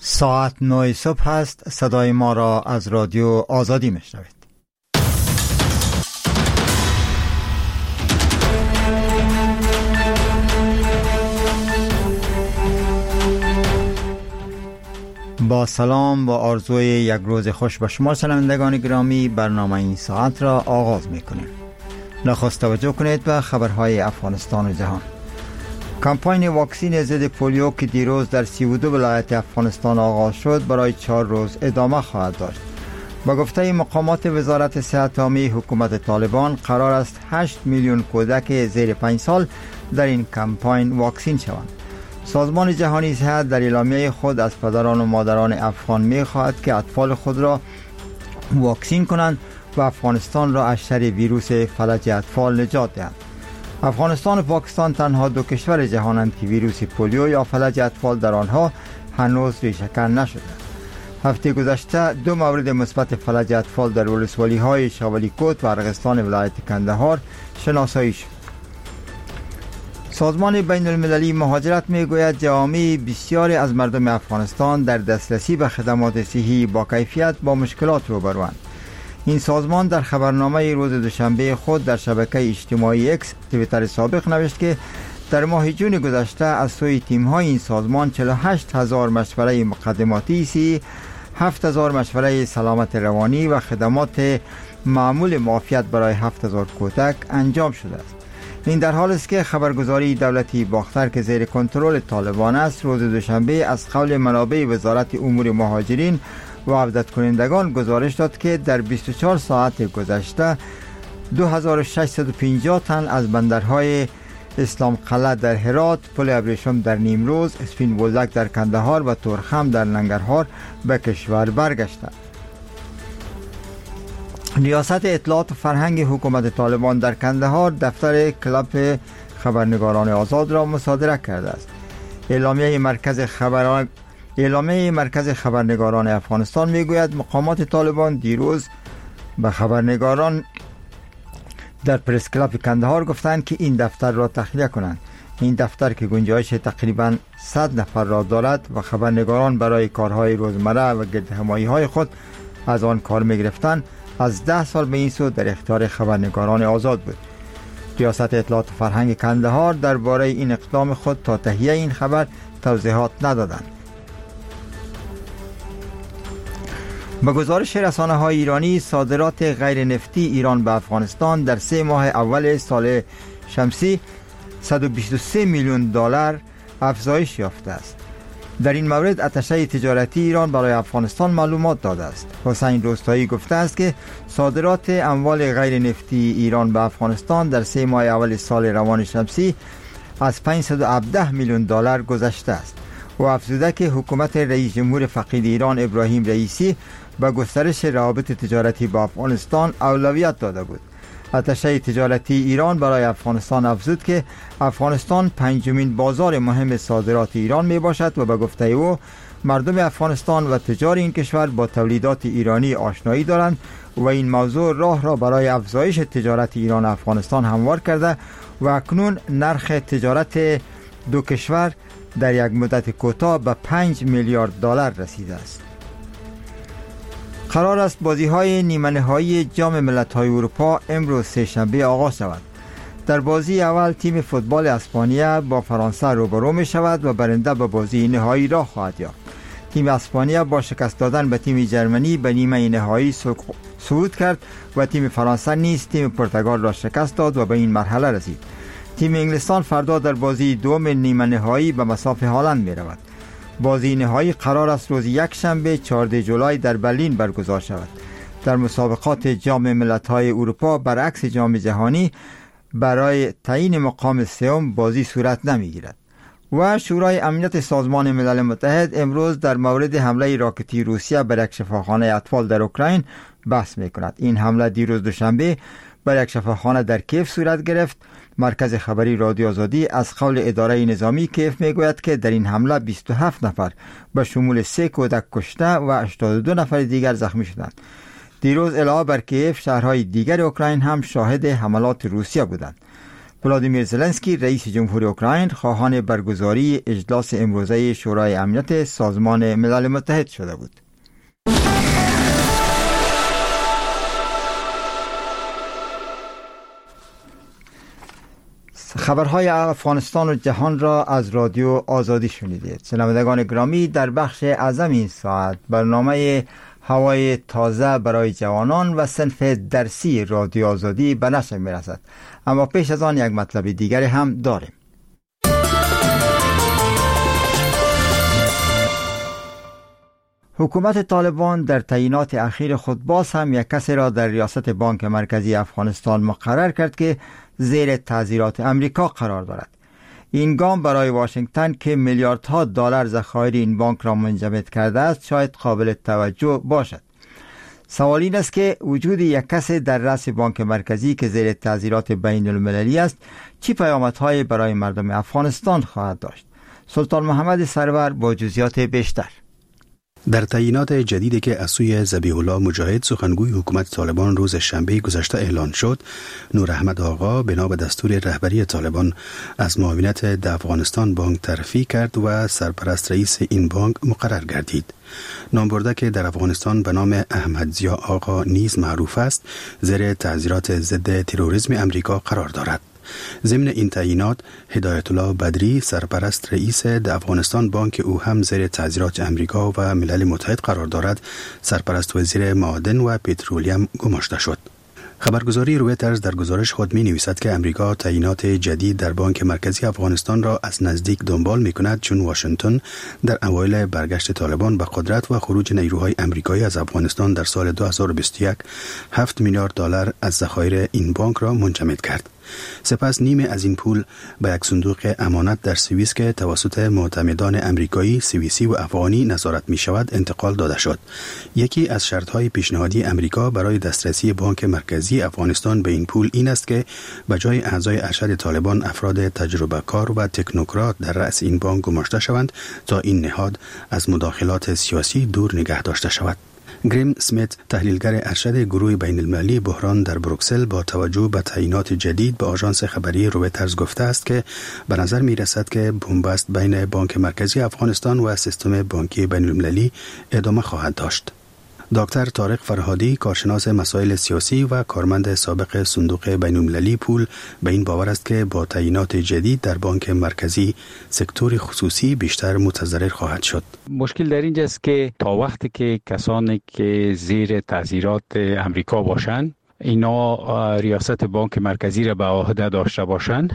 ساعت 9 صبح است. صدای ما را از رادیو آزادی میشنوید. با سلام و آرزوی یک روز خوش به شما شنوندگان گرامی، برنامه این ساعت را آغاز میکنیم. نخست توجه کنید به خبرهای افغانستان و جهان. کمپاین واکسین ضد پولیو که دیروز در 32 ولایت افغانستان آغاز شد برای 4 روز ادامه خواهد داشت. با گفته مقامات وزارت صحت عامه حکومت طالبان، قرار است 8 میلیون کودک زیر 5 سال در این کمپاین واکسین شوند. سازمان جهانی صحت در اعلامیه خود از پدران و مادران افغان می خواهد که اطفال خود را واکسین کنند و افغانستان را از شر ویروس فلج اطفال نجات دهند. افغانستان و پاکستان تنها دو کشور جهانند که ویروس پولیو یا فلج اطفال در آنها هنوز ریشه‌کن نشده. هفته گذشته 2 مورد مثبت فلج اطفال در ولسوالی‌های شاولی کوت و ارغستان ولایت کندهار شناسایی شد. سازمان بین المللی مهاجرت میگوید جوامع بسیاری از مردم افغانستان در دسترسی به خدمات صحی با کیفیت با مشکلات روبروند. این سازمان در خبرنامه روز دوشنبه خود در شبکه اجتماعی اکس توییتر سابق نوشت که در ماه جون گذشته از سوی تیم‌های این سازمان 48,000 مشوره مقدماتی صحی، 7,000 مشوره سلامت روانی و خدمات معمول معافیت برای 7,000 کودک انجام شده است. این در حال است که خبرگزاری دولتی باختر که زیر کنترل طالبان است روز دوشنبه از قول منابع وزارت امور مهاجرین و عودت کنندگان گزارش داد که در 24 ساعت گذشته 2650 تن از بندرهای اسلام قلعه در هرات، پل ابریشم در نیمروز، اسفین بولدک در کندهار و تورخم در ننگرهار به کشور برگشتند. ریاست اطلاعات و فرهنگ حکومت طالبان در کندهار دفتر کلاب خبرنگاران آزاد را مصادره کرده است. اعلامیه مرکز خبرنگاران افغانستان میگوید مقامات طالبان دیروز به خبرنگاران در پرس کلاب کندهار گفتند که این دفتر را تخلیه کنند. این دفتر که گنجایش تقریبا 100 نفر را دارد و خبرنگاران برای کارهای روزمره و گردهمایی‌های خود از آن کار می‌گرفتند، از 10 سال به این سو در اختیار خبرنگاران آزاد بود. ریاست اطلاعات و فرهنگ کندهار درباره این اقدام خود تا تهیه این خبر توضیحات ندادند. به گزارش رسانه‌های ایرانی، صادرات غیر نفتی ایران به افغانستان در 3 ماه اول سال شمسی 123 میلیون دلار افزایش یافته است. در این مورد اتشه تجارتی ایران برای افغانستان معلومات داده است. حسین روستایی گفته است که صادرات اموال غیر نفتی ایران به افغانستان در 3 ماه اول سال روان شمسی از 517 میلیون دلار گذشته است و افزوده که حکومت رئیس جمهور فقید ایران ابراهیم رئیسی به گسترش روابط تجارتی با افغانستان اولویت داده بود. اتشه تجارتی ایران برای افغانستان افزود که افغانستان 5مین بازار مهم صادرات ایران می باشد و به گفته او مردم افغانستان و تجار این کشور با تولیدات ایرانی آشنایی دارند و این موضوع راه را برای افزایش تجارت ایران و افغانستان هموار کرده و اکنون نرخ تجارت دو کشور در یک مدت کوتاه به 5 میلیارد دلار رسیده است. قرار است بازی‌های نیمه‌نهایی جام ملت‌های اروپا امروز سه‌شنبه آغاز شود. در بازی اول تیم فوتبال اسپانیا با فرانسه روبرو می‌شود و برنده به بازی نهایی راه خواهد یافت. تیم اسپانیا با شکست دادن به تیم جرمنی به نیمه نهایی صعود کرد و تیم فرانسه نیز تیم پرتغال را شکست داد و به این مرحله رسید. تیم انگلستان فردا در بازی دوم نیمه نهایی به مصاف هالند می‌رود. بازی نهایی قرار است روز یکشنبه 14 جولای در برلین برگزار شود. در مسابقات جام ملت‌های اروپا برعکس جام جهانی برای تعیین مقام سوم بازی صورت نمی‌گیرد. و شورای امنیت سازمان ملل متحد امروز در مورد حمله راکتی روسیه بر یک شفاخانه اطفال در اوکراین بحث می‌کند. این حمله دیروز دوشنبه بر یک شفاخانه در کیف صورت گرفت. مرکز خبری رادیو آزادی از قول اداره نظامی کیف میگوید که در این حمله 27 نفر به شمول 3 کودک کشته و 82 نفر دیگر زخمی شدند. دیروز علاوه بر کیف شهرهای دیگر اوکراین هم شاهد حملات روسیه بودند. ولادیمیر زلنسکی رئیس جمهوری اوکراین خواهان برگزاری اجلاس امروزه شورای امنیت سازمان ملل متحد شده بود. خبرهای افغانستان و جهان را از رادیو آزادی شنیدید. شنوندگان گرامی، در بخش اعظم این ساعت برنامه هوای تازه برای جوانان و صنف درسی رادیو آزادی به نشر می‌رسد. اما پیش از آن یک مطلب دیگری هم داریم. حکومت طالبان در تعیینات اخیر خود باز هم یک کسی را در ریاست بانک مرکزی افغانستان مقرر کرد که زیر تعزیرات امریکا قرار دارد. این گام برای واشنگتن که میلیاردها دلار ذخایر این بانک را منجمد کرده است شاید قابل توجه باشد. سوال این است که وجود یک کس در رأس بانک مرکزی که زیر تعزیرات بین المللی است چه پیامدهایی برای مردم افغانستان خواهد داشت؟ سلطان محمد سرور با جزئیات بیشتر. در تعیینات جدیدی که از سوی ذبیح الله مجاهد سخنگوی حکومت طالبان روز شنبه گذشته اعلان شد، نور احمد آقا بنا به دستور رهبری طالبان از معاونت در افغانستان بانک ترفیع کرد و سرپرست رئیس این بانک مقرر گردید. نامبرده که در افغانستان به نام احمد ضیا آقا نیز معروف است، زیر تعزیرات ضد تروریسم امریکا قرار دارد. ضمن این تعیینات هدایت الله بدری سرپرست رئیس افغانستان بانک او هم زیر تعزیرات امریکا و ملل متحد قرار دارد، سرپرست وزیر معادن و پترولیم گماشته شد. خبرگزاری رویترز در گزارش خود می نویسد که امریکا تعیینات جدید در بانک مرکزی افغانستان را از نزدیک دنبال می کند، چون واشنگتن در اوایل برگشت طالبان به قدرت و خروج نیروهای امریکایی از افغانستان در سال 2021 7 میلیارد دلار از ذخایر این بانک را منجمد کرد. سپس نیمه از این پول به یک صندوق امانت در سوئیس که توسط معتمدان امریکایی، سوئیسی و افغانی نظارت می شود انتقال داده شد. یکی از شرطهای پیشنهادی امریکا برای دسترسی بانک مرکزی افغانستان به این پول این است که به جای اعضای ارشد طالبان افراد تجربه کار و تکنوکرات در رأس این بانک گماشته شوند تا این نهاد از مداخلات سیاسی دور نگه داشته شود. گریم سمیت، تحلیلگر ارشد گروه بین المللی بحران در بروکسل، با توجه به تعیینات جدید به آژانس خبری رویترز گفته است که به نظر می رسد که بنبست بین بانک مرکزی افغانستان و سیستم بانکی بین المللی ادامه خواهد داشت. دکتر طارق فرهادی، کارشناس مسائل سیاسی و کارمند سابق صندوق بین المللی پول، به این باور است که با تعیینات جدید در بانک مرکزی سکتور خصوصی بیشتر متضرر خواهد شد. مشکل در اینجاست که تا وقتی که کسانی که زیر تعزیرات امریکا باشند، اینا ریاست بانک مرکزی را به عهده داشته باشند،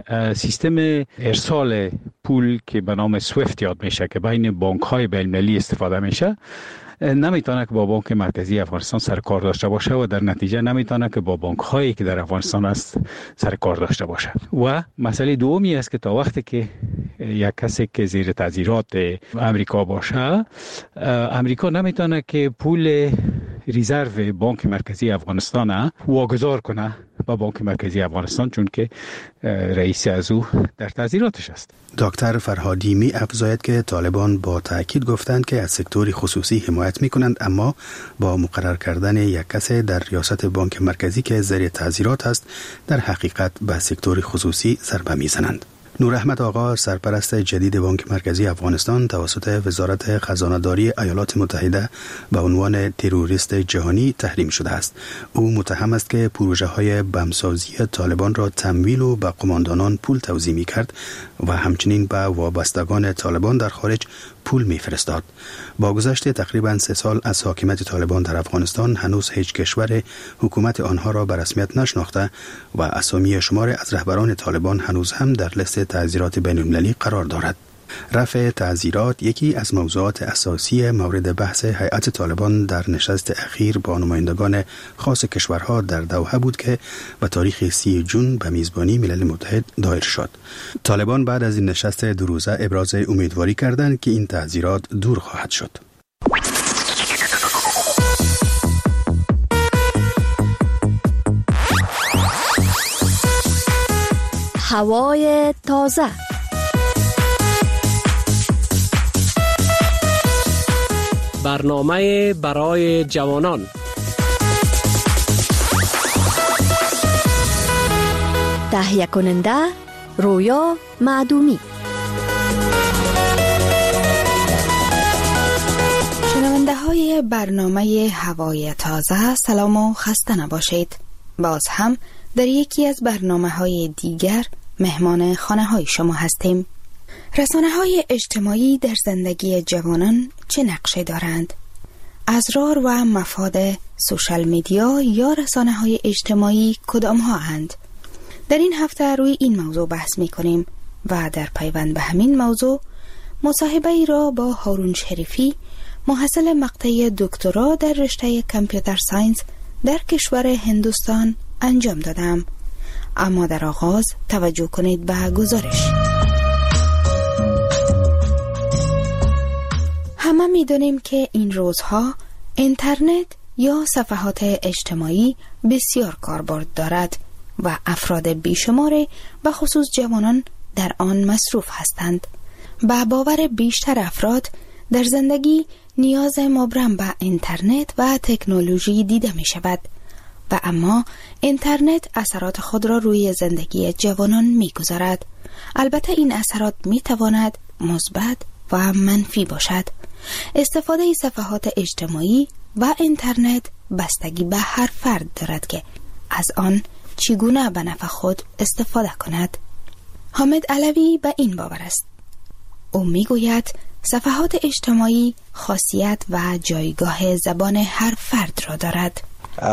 سیستم ارسال پول که به نام سویفت یاد میشه که بین بانک های بین المللی استفاده میشه، نمیتونه که با بانک مرکزی افغانستان سر کار داشته باشه و در نتیجه نمیتونه که با بانک هایی که در افغانستان است سر کار داشته باشه. و مسئله دومی است که تا وقتی که یک کسی که زیر تعزیرات امریکا باشه، امریکا نمیتونه که پول رزرو بانک مرکزی افغانستان واگذار کنه با بانک مرکزی افغانستان، چون که رئیس از او در تعزیراتش است. دکتر فرهادی می افزاید که طالبان با تأکید گفتند که از سکتور خصوصی حمایت می کنند، اما با مقرر کردن یک کس در ریاست بانک مرکزی که زیر تعزیرات است، در حقیقت به سکتور خصوصی ضربه می زنند. نور احمد آقا، سرپرست جدید بانک مرکزی افغانستان، توسط وزارت خزانه‌داری ایالات متحده به عنوان تروریست جهانی تحریم شده است. او متهم است که پروژه‌های بمب‌سازی طالبان را تمویل و به قماندانان پول توزیع می‌کرد و همچنین به وابستگان طالبان در خارج پول می‌فرستاد. با گذشت تقریباً 3 سال از حاکمیت طالبان در افغانستان، هنوز هیچ کشور حکومت آنها را به رسمیت نشناخته و اسامی شمار از رهبران طالبان هنوز هم در لیست تعزیرات بین‌المللی قرار دارد. رفع تعزیرات یکی از موضوعات اساسی مورد بحث هیئت طالبان در نشست اخیر با نمایندگان خاص کشورها در دوحه بود که به تاریخ 30 جون به میزبانی ملل متحد دایر شد. طالبان بعد از این نشست 2 روزه ابراز امیدواری کردند که این تعزیرات دور خواهد شد. هوای تازه. برنامه برای جوانان. تهیه کننده رویا معدومی. شنونده های برنامه هوای تازه، سلام و خسته نباشید. باز هم در یکی از برنامه های دیگر مهمان خانه های شما هستیم. رسانه های اجتماعی در زندگی جوانان چه نقشی دارند؟ اسرار و مفاد سوشال میدیا یا رسانه های اجتماعی کدام ها اند؟ در این هفته روی این موضوع بحث می کنیم و در پیوند به همین موضوع مصاحبه ای را با هارون شریفی، محصل مقطع دکترا در رشته کامپیوتر ساینس در کشور هندوستان انجام دادم. اما در آغاز توجه کنید به گزارش. همه می دانیم که این روزها اینترنت یا صفحات اجتماعی بسیار کاربرد دارد و افراد بیشماری به خصوص جوانان در آن مصروف هستند. به باور بیشتر افراد در زندگی نیاز مبرم به اینترنت و تکنولوژی دیده می شود و اما اینترنت اثرات خود را روی زندگی جوانان می گذارد. البته این اثرات می تواند مثبت و منفی باشد. استفاده صفحات اجتماعی و اینترنت بستگی به هر فرد دارد که از آن چگونه به نفع خود استفاده کند. حامد علوی به این باور است. او میگوید صفحات اجتماعی خاصیت و جایگاه زبان هر فرد را دارد.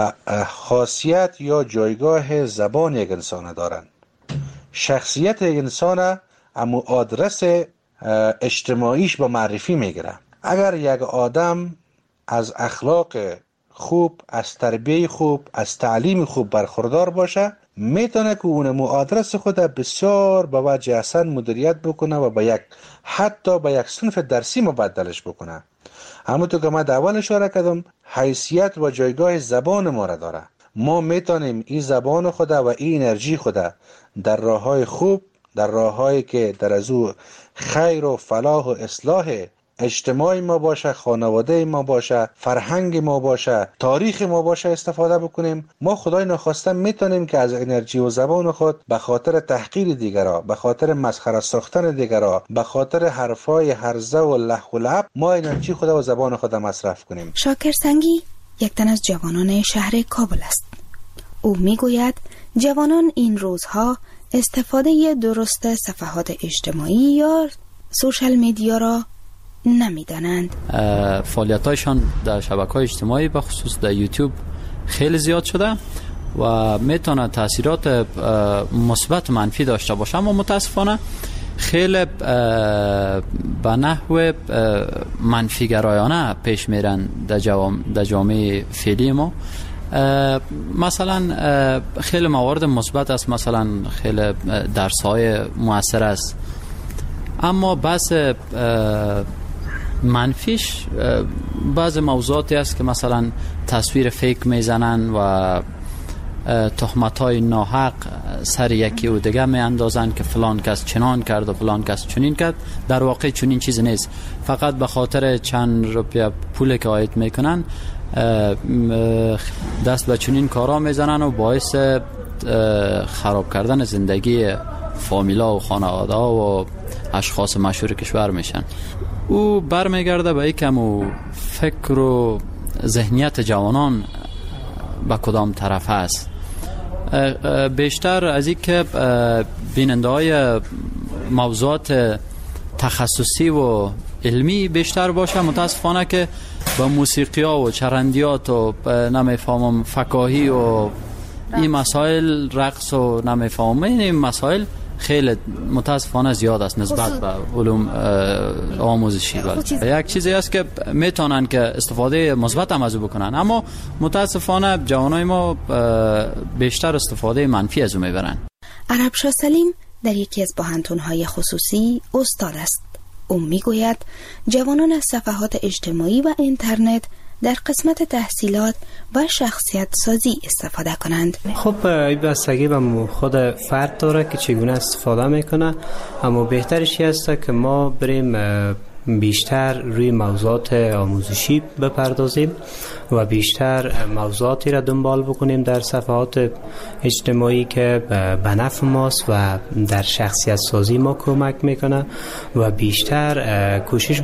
خاصیت یا جایگاه زبان یک انسان دارند. شخصیت یک انسان اما آدرس اجتماعیش با معرفی میگیره. اگر یک آدم از اخلاق خوب، از تربیه خوب، از تعلیم خوب برخوردار باشه، میتونه که اون آدرس خود بسیار به وجه احسن مدیریت بکنه و حتی به یک صنف درسی مبدلش بکنه. همونطور که من در اول اشاره کردم، حیثیت و جایگاه زبان ما را داره. ما میتونیم این زبان خود و این انرژی خود در راههای خوب، در راههایی که در از او خیر و فلاح و اصلاح اجتماعی ما باشه، خانواده ما باشه، فرهنگ ما باشه، تاریخ ما باشه استفاده بکنیم. ما خدای نخواسته میتونیم که از انرژی و زبان خود به خاطر تحقیر دیگرها، به خاطر مسخره ساختن دیگرها، به خاطر حرفای هرزه و لح و لعب ما انرژی خود و زبان خود مصرف کنیم. شاکر سنگی یک تن از جوانان شهر کابل است. او میگوید جوانان این روزها استفاده درست صفحات اجتماعی یا سوشال میدیا را نمیدانند. فعالیتایشان در شبکه‌های اجتماعی به خصوص در یوتیوب خیلی زیاد شده و میتونه تاثیرات مثبت منفی داشته باشه، اما متاسفانه خیلی به نحو منفی گرایانه پیش میرن در جامعه فعلی ما. مثلا خیلی موارد مثبت است، مثلا خیلی درس‌های مؤثر است، اما بس منفیش بعض موضوعاتی است که مثلا تصویر فیک میزنن و تهمت‌های ناحق سر یکی و دیگه میاندازن که فلان کس چنان کرد و فلان کس چنین کرد. در واقع چنین چیزی نیست، فقط به خاطر چند روپیه پولی که عاید میکنن دست به چنین کارا میزنن و باعث خراب کردن زندگی فامیلا و خانواده و اشخاص مشهور کشور میشن. او برمیگرده به یکم و فکر و ذهنیت جوانان به کدام طرف است. بیشتر از این که بیننده های موضوعات تخصصی و علمی بیشتر باشه، متاسفانه که با موسیقی ها و چرندیات و نمیفهمم فکاهی و این مسائل، رقص و نمیفهمم این مسائل خیلی متاسفانه زیاد است نسبت به علوم آموزشی. یک چیزی است که میتونن که استفاده مثبت هم از او بکنن، اما متاسفانه جوانای ما بیشتر استفاده منفی از او میبرن. عربشاه سلیم در یکی از پوهنتون‌های خصوصی استاد است. او میگوید جوانان از صفحات اجتماعی و اینترنت در قسمت تحصیلات و شخصیت سازی استفاده کنند. خب این بستگی به خود فرد داره که چگونه استفاده میکنه، اما بهترش هست که ما بریم بیشتر روی موضوعات آموزشی بپردازیم و بیشتر موضوعاتی را دنبال بکنیم در صفحات اجتماعی که به نفع ماست و در شخصیت سازی ما کمک میکنه و بیشتر کوشش